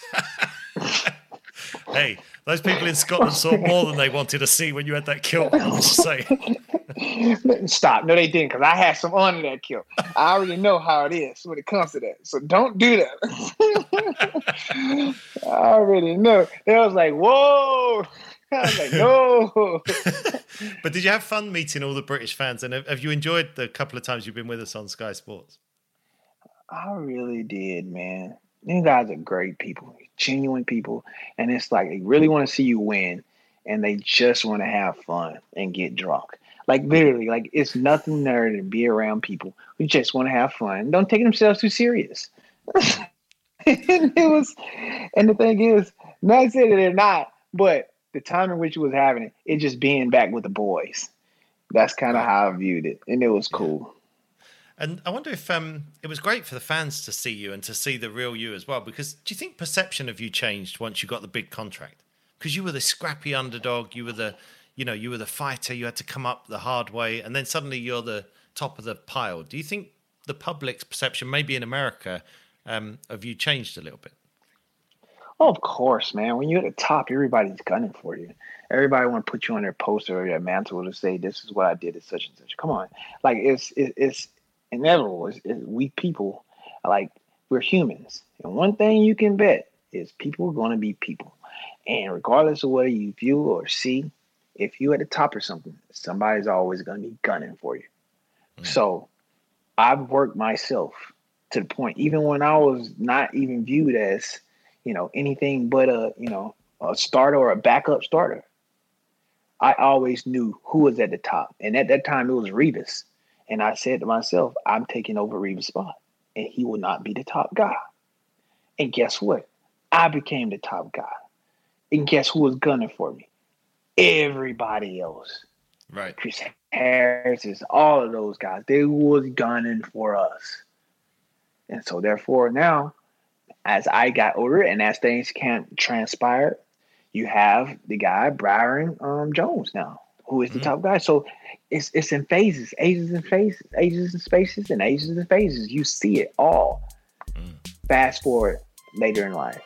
Speaker 2: Hey, those people in Scotland saw more than they wanted to see when you had that kilt. I'm just saying.
Speaker 3: Stop. No, they didn't, because I had some on that kill. I already know how it is when it comes to that. So don't do that. I already know. They was like, whoa. I was like, no.
Speaker 2: But did you have fun meeting all the British fans? And have, have you enjoyed the couple of times you've been with us on Sky Sports?
Speaker 3: I really did, man. You guys are great people, genuine people. And it's like they really want to see you win, and they just want to have fun and get drunk. Like, literally, like, it's nothing there to be around people who just want to have fun and don't take themselves too serious. And it was, and the thing is, not saying that they're not, but the time in which it was having it, it just being back with the boys. That's kind of how I viewed it, and it was cool.
Speaker 2: And I wonder if um, it was great for the fans to see you and to see the real you as well, because do you think perception of you changed once you got the big contract? Because you were the scrappy underdog, you were the, you know, you were the fighter, you had to come up the hard way, and then suddenly you're the top of the pile. Do you think the public's perception, maybe in America, um, of you changed a little bit?
Speaker 3: Oh, of course, man. When you're at the top, everybody's gunning for you. Everybody want to put you on their poster or their mantle to say, this is what I did at such and such. Come on. Like, it's it, it's inevitable. It's, it, we people, like, we're humans. And one thing you can bet is people are going to be people. And regardless of whether you view or see, if you're at the top of something, somebody's always going to be gunning for you. Mm. So I've worked myself to the point, even when I was not even viewed as, you know, anything but a, you know, a starter or a backup starter, I always knew who was at the top. And at that time, it was Revis. And I said to myself, I'm taking over Revis' spot, and he will not be the top guy. And guess what? I became the top guy. And guess who was gunning for me? Everybody else.
Speaker 2: Right.
Speaker 3: Chris Harris, is all of those guys. They was gunning for us. And so therefore now, as I got older and as things can't transpire, you have the guy, Byron um, Jones now, who is the mm-hmm. top guy. So it's it's in phases, ages and phases, ages and spaces, and ages and phases. You see it all. Mm. Fast forward later in life.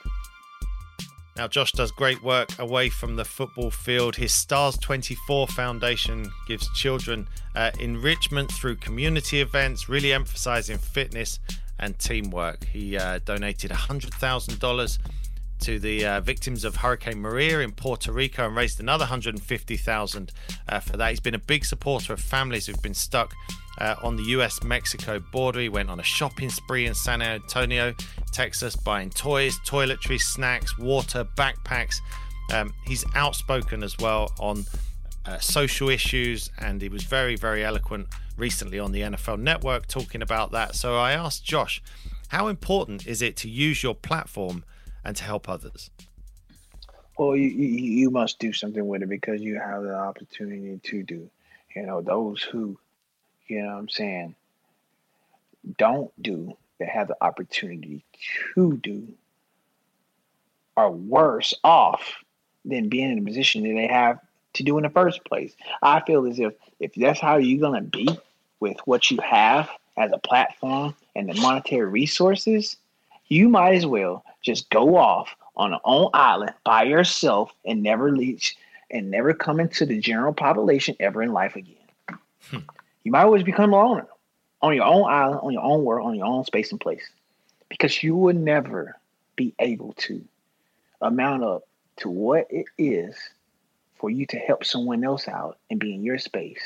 Speaker 2: Now, Josh does great work away from the football field. His Stars twenty-four Foundation gives children uh, enrichment through community events, really emphasizing fitness and teamwork. He uh, donated one hundred thousand dollars to the uh, victims of Hurricane Maria in Puerto Rico and raised another one hundred fifty thousand dollars uh, for that. He's been a big supporter of families who've been stuck uh, on the U S Mexico border. He went on a shopping spree in San Antonio, Texas, buying toys, toiletries, snacks, water, backpacks. Um, he's outspoken as well on uh, social issues, and he was very, very eloquent recently on the N F L Network talking about that. So I asked Josh, how important is it to use your platform and to help others?
Speaker 3: Well, you, you you must do something with it because you have the opportunity to do. You know, those who, you know what I'm saying, don't do, that have the opportunity to do, are worse off than being in a position that they have to do in the first place. I feel as if if that's how you're going to be with what you have as a platform and the monetary resources, you might as well just go off on an own island by yourself and never leach and never come into the general population ever in life again. Hmm. You might always become a loner on your own island, on your own world, on your own space and place, because you will never be able to amount up to what it is for you to help someone else out and be in your space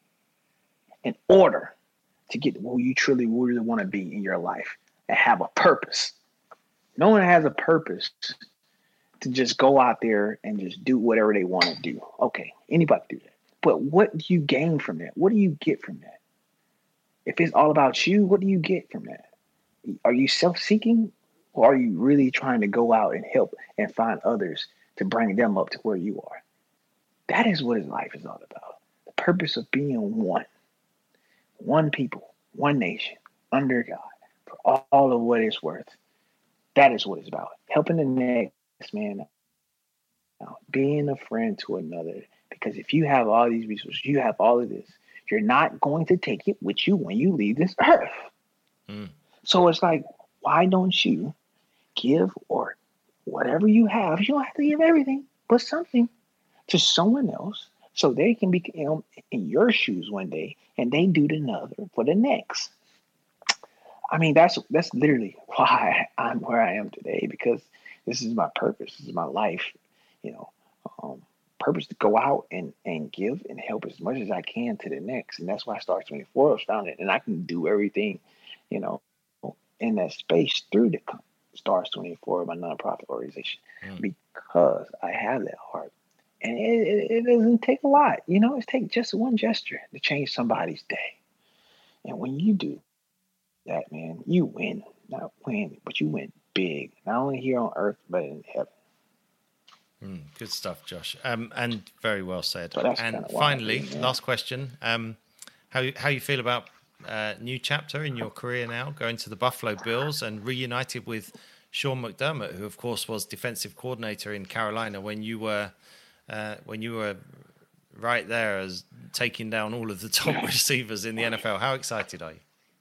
Speaker 3: in order to get who you truly, really want to be in your life and have a purpose. No one has a purpose to just go out there and just do whatever they want to do. Okay, anybody can do that. But what do you gain from that? What do you get from that? If it's all about you, what do you get from that? Are you self-seeking, or are you really trying to go out and help and find others to bring them up to where you are? That is what his life is all about. The purpose of being one. One people, one nation, under God, for all, all of what it's worth. That is what it's about. Helping the next man out. Being a friend to another. Because if you have all these resources, you have all of this, you're not going to take it with you when you leave this earth. Mm. So it's like, why don't you give or whatever you have? You don't have to give everything, but something to someone else so they can be, you know, in your shoes one day and they do the another for the next. I mean, that's that's literally why I'm where I am today, because this is my purpose. This is my life, you know, um, purpose to go out and, and give and help as much as I can to the next. And that's why Stars twenty-four was founded. And I can do everything, you know, in that space through the Stars twenty-four, my nonprofit organization, mm. because I have that heart. And it, it, it doesn't take a lot. You know, it takes just one gesture to change somebody's day. And when you do that, man, you win. Not win, but you win big. Not only here on earth, but in heaven.
Speaker 2: Mm, good stuff, Josh. Um, and very well said. And finally, think, last question. Um, how, how you feel about a uh, new chapter in your career now, going to the Buffalo Bills and reunited with Sean McDermott, who, of course, was defensive coordinator in Carolina when you were uh, when you were right there as taking down all of the top receivers in the N F L. How excited are you?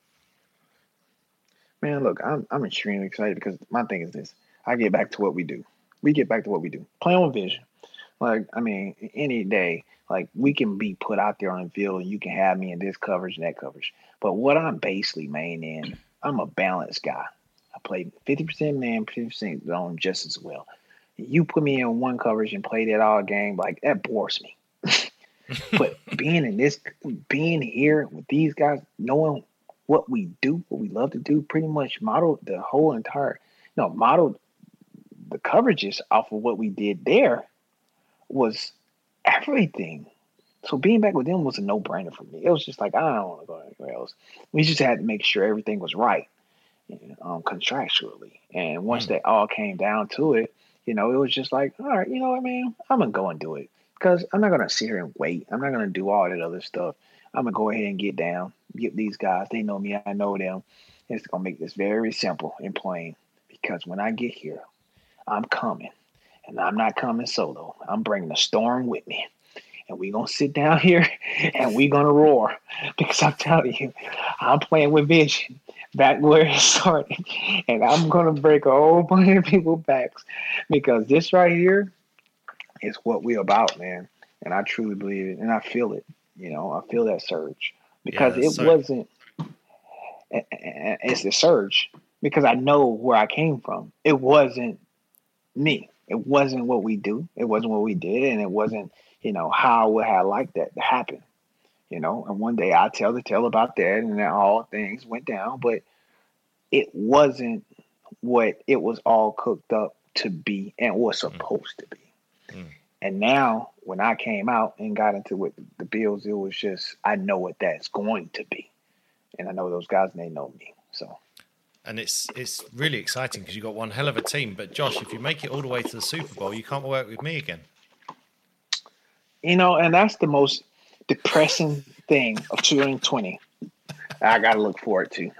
Speaker 3: Man, look, I'm I'm extremely excited because my thing is this. I get back to what we do. We get back to what we do. Play on vision. Like, I mean, any day, like, we can be put out there on the field and you can have me in this coverage and that coverage. But what I'm basically main in, I'm a balanced guy. I play fifty percent man, fifty percent zone just as well. You put me in one coverage and play that all game, like, that bores me. But being in this, being here with these guys, knowing what we do, what we love to do, pretty much modeled the whole entire, no, modeled the coverages off of what we did there was everything. So being back with them was a no-brainer for me. It was just like, I don't want to go anywhere else. We just had to make sure everything was right, you know, um, contractually. And once mm-hmm. they all came down to it, you know, it was just like, all right, you know what, man, I'm going to go and do it. Because I'm not going to sit here and wait. I'm not going to do all that other stuff. I'm going to go ahead and get down, get these guys. They know me. I know them. And it's going to make this very simple and plain. Because when I get here, I'm coming. And I'm not coming solo. I'm bringing a storm with me. And we're going to sit down here and we're going to roar. Because I'm telling you, I'm playing with vision back where it started. And I'm going to break a whole bunch of people's backs. Because this right here is what we're about, man. And I truly believe it. And I feel it. You know, I feel that surge. Because yeah, it so- wasn't, it's the surge. Because I know where I came from. It wasn't me. It wasn't what we do. It wasn't what we did. And it wasn't, you know, how I would have liked that to happen. You know, and one day I tell the tale about that and then all things went down. But it wasn't what it was all cooked up to be and was supposed mm. to be. Mm. And now when I came out and got into what the Bills, it was just, I know what that's going to be. And I know those guys and they know me. So.
Speaker 2: And it's it's really exciting because you've got one hell of a team. But Josh, if you make it all the way to the Super Bowl, you can't work with me again.
Speaker 3: You know, and that's the most depressing thing of twenty twenty. I got to look forward to.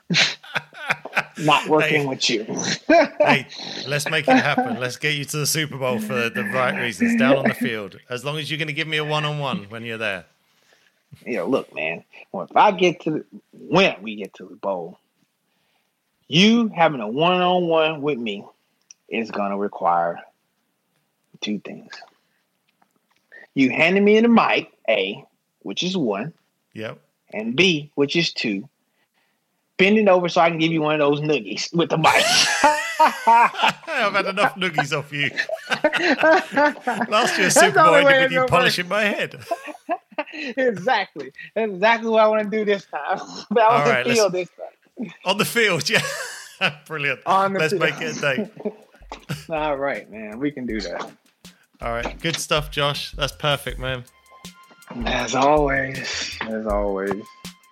Speaker 3: Not working hey, with you.
Speaker 2: Hey, let's make it happen. Let's get you to the Super Bowl for the right reasons, down on the field. As long as you're going to give me a one-on-one when you're there.
Speaker 3: You know, look, man, well, if I get to the, when we get to the bowl, you having a one-on-one with me is going to require two things. You handing me the mic, A, which is one.
Speaker 2: Yep.
Speaker 3: And B, which is two. Bending over so I can give you one of those noogies with the mic.
Speaker 2: I've had enough noogies off you. Last year's Super Bowl ended with you polishing my head.
Speaker 3: Exactly. That's exactly what I want to do this time. But on the right, field this time.
Speaker 2: On the field, yeah. Brilliant.
Speaker 3: On the
Speaker 2: let's
Speaker 3: field.
Speaker 2: Make it a day.
Speaker 3: All right, man. We can do that.
Speaker 2: All right. Good stuff, Josh. That's perfect, man.
Speaker 3: As always. As always.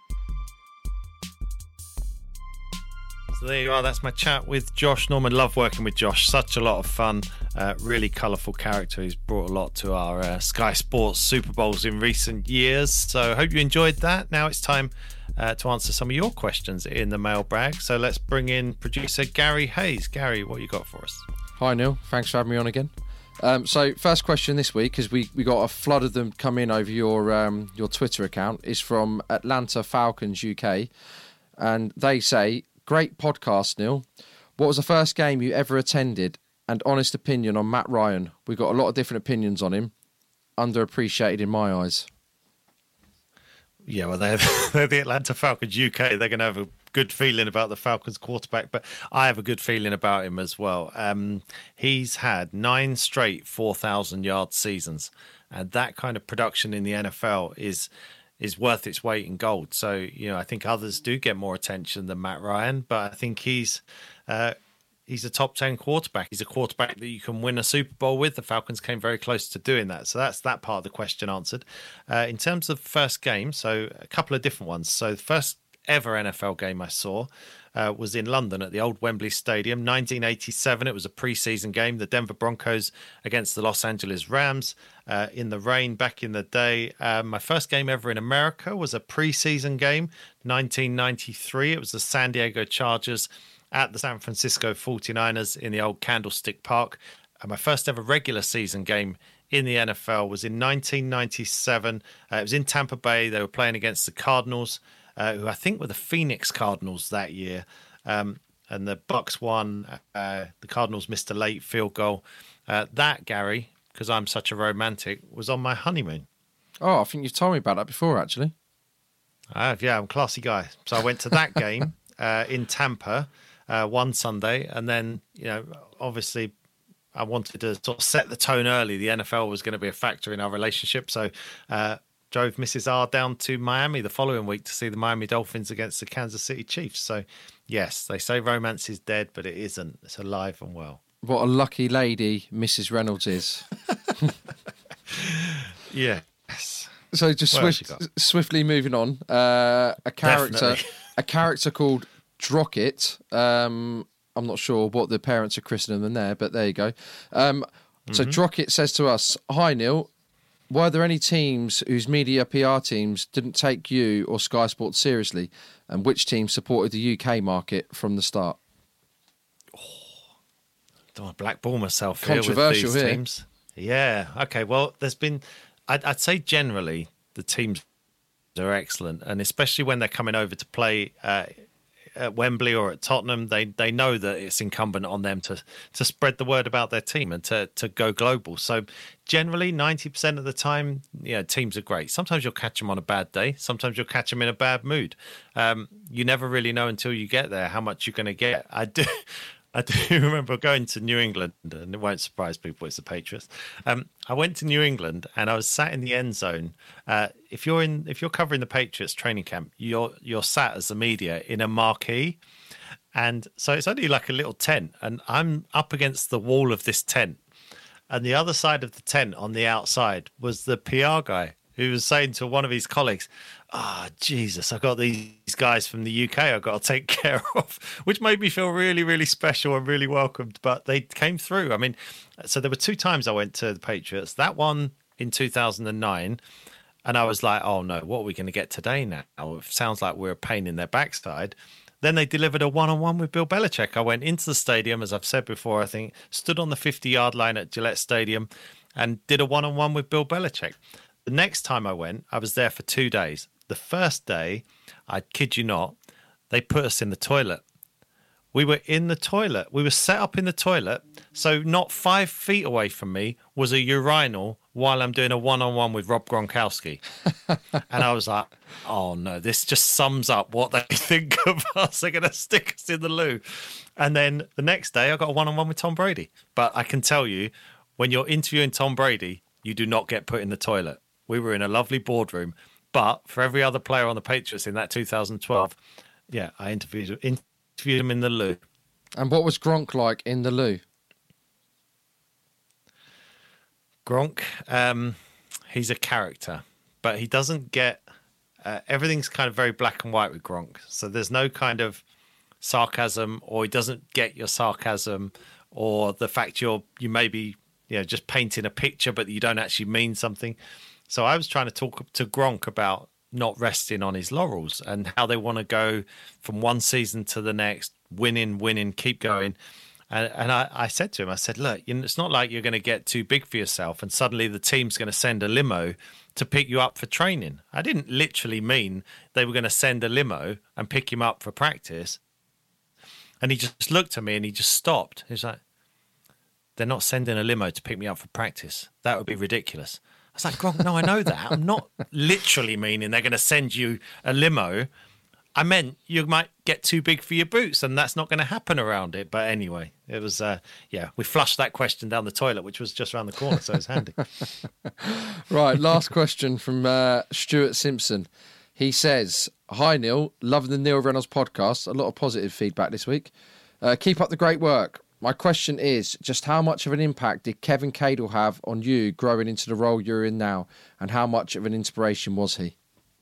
Speaker 2: So there you are. That's my chat with Josh Norman. Love working with Josh. Such a lot of fun. Uh, really colourful character. He's brought a lot to our uh, Sky Sports Super Bowls in recent years. So I hope you enjoyed that. Now it's time uh, to answer some of your questions in the mailbag. So let's bring in producer Gary Hayes. Gary, what you got for us?
Speaker 4: Hi, Neil. Thanks for having me on again. Um, so, first question this week, because we, we got a flood of them come in over your um, your Twitter account, is from Atlanta Falcons U K. And they say, great podcast, Neil. What was the first game you ever attended? And honest opinion on Matt Ryan. We got a lot of different opinions on him. Underappreciated in my eyes.
Speaker 2: Yeah, well, they're, they're the Atlanta Falcons U K. They're going to have a good feeling about the Falcons quarterback, but I have a good feeling about him as well. Um, he's had nine straight four thousand yard seasons, and that kind of production in the N F L is is worth its weight in gold. So, you know, I think others do get more attention than Matt Ryan, but I think he's uh, he's a top ten quarterback. He's a quarterback that you can win a Super Bowl with. The Falcons came very close to doing that. So that's that part of the question answered. Uh, in terms of first game, so a couple of different ones. So the first ever N F L game I saw uh, was in London at the old Wembley Stadium, nineteen eighty-seven. It was a preseason game, the Denver Broncos against the Los Angeles Rams uh, in the rain back in the day. Uh, my first game ever in America was a preseason game, nineteen ninety-three. It was the San Diego Chargers at the San Francisco forty-niners in the old Candlestick Park. And my first ever regular season game in the N F L was in nineteen ninety-seven. Uh, it was in Tampa Bay. They were playing against the Cardinals, Uh, who I think were the Phoenix Cardinals that year. Um, and the Bucks won. Uh, the Cardinals missed a late field goal. Uh, that, Gary, because I'm such a romantic, was on my honeymoon.
Speaker 4: Oh, I think you've told me about that before, actually.
Speaker 2: I have, yeah, I'm a classy guy. So I went to that game uh, in Tampa uh, one Sunday. And then, you know, obviously I wanted to sort of set the tone early. The N F L was going to be a factor in our relationship. So uh drove Missus R down to Miami the following week to see the Miami Dolphins against the Kansas City Chiefs. So, yes, they say romance is dead, but it isn't. It's alive and well.
Speaker 4: What a lucky lady Missus Reynolds is.
Speaker 2: Yes.
Speaker 4: So just swift, swiftly moving on, uh, a character,
Speaker 2: Definitely.
Speaker 4: a character called Drockett. Um, I'm not sure what the parents are christening them there, but there you go. Um, mm-hmm. So Drockett says to us, "Hi Neil. Were there any teams whose media P R teams didn't take you or Sky Sports seriously, and which team supported the U K market from the start?"
Speaker 2: Oh, don't want to blackball myself
Speaker 4: Controversial
Speaker 2: here with these
Speaker 4: here.
Speaker 2: teams. Yeah. Okay. Well, there's been, I'd, I'd say generally the teams are excellent, and especially when they're coming over to play uh, at Wembley or at Tottenham, they they know that it's incumbent on them to to spread the word about their team and to to go global. So generally, ninety percent of the time, you know, teams are great. Sometimes you'll catch them on a bad day. Sometimes you'll catch them in a bad mood. Um, you never really know until you get there how much you're going to get. I do. I do remember going to New England, and it won't surprise people, it's the Patriots. Um, I went to New England, and I was sat in the end zone. Uh, if you're in, if you're covering the Patriots training camp, you're you're sat as the media in a marquee, and so it's only like a little tent, and I'm up against the wall of this tent, and the other side of the tent on the outside was the P R guy who was saying to one of his colleagues, "Ah, oh, Jesus, I've got these guys from the U K I've got to take care of," which made me feel really, really special and really welcomed. But they came through. I mean, so there were two times I went to the Patriots. That one in two thousand nine, and I was like, oh no, what are we going to get today now? It sounds like we're a pain in their backside. Then they delivered a one-on-one with Bill Belichick. I went into the stadium, as I've said before, I think, stood on the fifty-yard line at Gillette Stadium and did a one-on-one with Bill Belichick. The next time I went, I was there for two days. The first day, I kid you not, they put us in the toilet. We were in the toilet. We were set up in the toilet. So not five feet away from me was a urinal while I'm doing a one-on-one with Rob Gronkowski. And I was like, oh no, this just sums up what they think of us. They're going to stick us in the loo. And then the next day, I got a one-on-one with Tom Brady. But I can tell you, when you're interviewing Tom Brady, you do not get put in the toilet. We were in a lovely boardroom. But for every other player on the Patriots in that two thousand twelve, yeah, I interviewed, interviewed him in the loo.
Speaker 4: And what was Gronk like in the loo?
Speaker 2: Gronk, um, he's a character, but he doesn't get... Uh, everything's kind of very black and white with Gronk. So there's no kind of sarcasm, or he doesn't get your sarcasm, or the fact you're you maybe you know just painting a picture, but you don't actually mean something. So I was trying to talk to Gronk about not resting on his laurels and how they want to go from one season to the next, winning, winning, keep going. And, and I, I said to him, I said, look, you know, it's not like you're going to get too big for yourself and suddenly the team's going to send a limo to pick you up for training. I didn't literally mean they were going to send a limo and pick him up for practice. And he just looked at me and he just stopped. He was like, they're not sending a limo to pick me up for practice. That would be ridiculous. I was like, Gronk, no, I know that. I'm not literally meaning they're going to send you a limo. I meant you might get too big for your boots, and that's not going to happen around it. But anyway, it was, uh, yeah, we flushed that question down the toilet, which was just around the corner, so it's handy.
Speaker 4: Right, last question from uh, Stuart Simpson. He says, hi, Neil. Loving the Neil Reynolds podcast. A lot of positive feedback this week. Uh, keep up the great work. My question is, just how much of an impact did Kevin Cadle have on you growing into the role you're in now, and how much of an inspiration was he?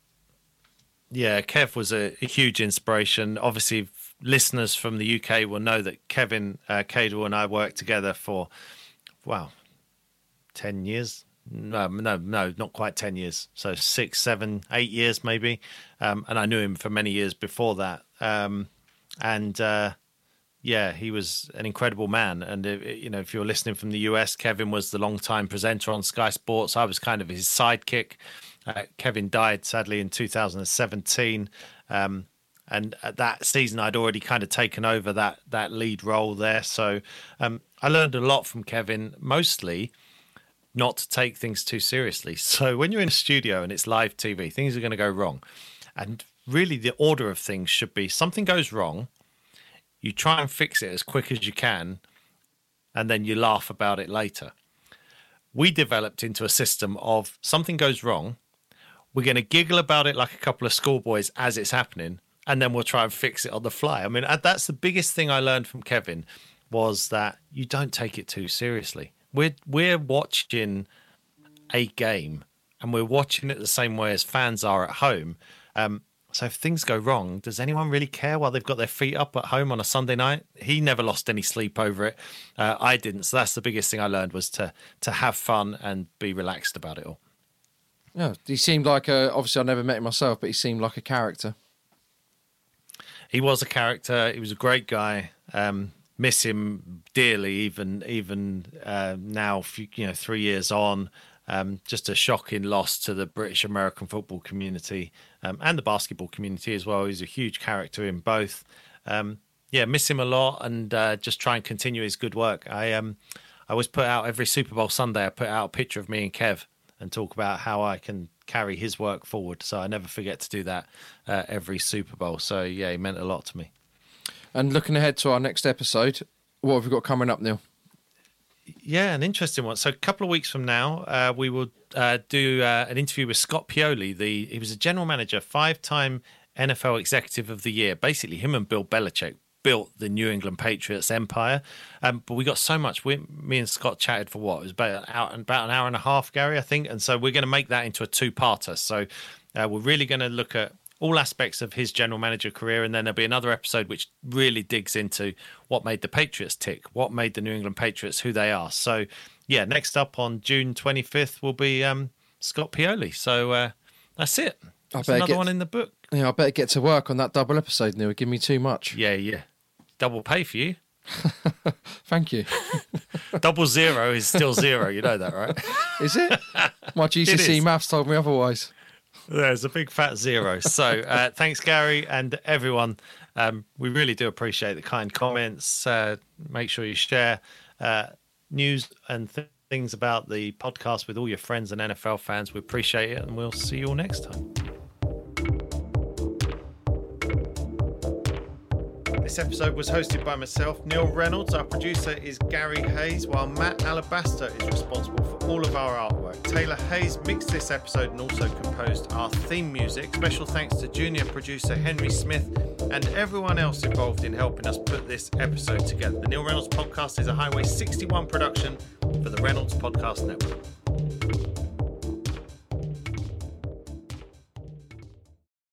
Speaker 2: Yeah, Kev was a, a huge inspiration. Obviously, listeners from the U K will know that Kevin uh, Cadle and I worked together for, wow, ten years? No, no, no, not quite ten years. So six, seven, eight years maybe. Um, and I knew him for many years before that. Um, and... Uh, Yeah, he was an incredible man. And, uh, you know, if you're listening from the U S, Kevin was the long-time presenter on Sky Sports. I was kind of his sidekick. Uh, Kevin died, sadly, in two thousand seventeen. Um, and at that season, I'd already kind of taken over that that lead role there. So um, I learned a lot from Kevin, mostly not to take things too seriously. So when you're in a studio and it's live T V, things are going to go wrong. And really the order of things should be something goes wrong, you try and fix it as quick as you can, and then you laugh about it later. We developed into a system of something goes wrong, we're going to giggle about it like a couple of schoolboys as it's happening, and then we'll try and fix it on the fly. I mean, that's the biggest thing I learned from Kevin, was that you don't take it too seriously. We're, we're watching a game, and we're watching it the same way as fans are at home. Um, So if things go wrong, does anyone really care while they've got their feet up at home on a Sunday night? He never lost any sleep over it. Uh, I didn't. So that's the biggest thing I learned, was to to have fun and be relaxed about it all.
Speaker 4: Yeah, he seemed like a, obviously I never met him myself, but he seemed like a character.
Speaker 2: He was a character. He was a great guy. Um, miss him dearly, even even uh, now, you know, three years on. Um, just a shocking loss to the British American football community um, and the basketball community as well. He's a huge character in both. Um, yeah, miss him a lot, and uh, just try and continue his good work. I um, I always put out every Super Bowl Sunday, I put out a picture of me and Kev and talk about how I can carry his work forward. So I never forget to do that uh, every Super Bowl. So yeah, he meant a lot to me.
Speaker 4: And looking ahead to our next episode, what have we got coming up, Neil?
Speaker 2: Yeah, an interesting one. So a couple of weeks from now, uh, we will uh, do uh, an interview with Scott Pioli. The he was a general manager, five-time N F L Executive of the Year. Basically, him and Bill Belichick built the New England Patriots empire. Um, but we got so much. We, me and Scott chatted for what? It was about an, hour, about an hour and a half, Gary, I think. And so we're going to make that into a two-parter. So uh, we're really going to look at all aspects of his general manager career, and then there'll be another episode which really digs into what made the Patriots tick, what made the New England Patriots who they are. So, yeah, next up on June twenty-fifth will be um, Scott Pioli. So uh, that's it. That's another
Speaker 4: get,
Speaker 2: one in the book.
Speaker 4: Yeah, I better get to work on that double episode, Neil. Give me too much.
Speaker 2: Yeah, yeah. Double pay for you.
Speaker 4: Thank you.
Speaker 2: Double zero is still zero. You know that, right?
Speaker 4: Is it? My G C S E maths told me otherwise.
Speaker 2: There's a big fat zero. So uh, thanks, Gary, and everyone. Um, we really do appreciate the kind comments. Uh, make sure you share uh, news and th- things about the podcast with all your friends and N F L fans. We appreciate it, and we'll see you all next time. This episode was hosted by myself, Neil Reynolds. Our producer is Gary Hayes, while Matt Alabaster is responsible for all of our artwork. Taylor Hayes mixed this episode and also composed our theme music. Special thanks to junior producer Henry Smith and everyone else involved in helping us put this episode together. The Neil Reynolds Podcast is a Highway sixty-one production for the Reynolds Podcast Network.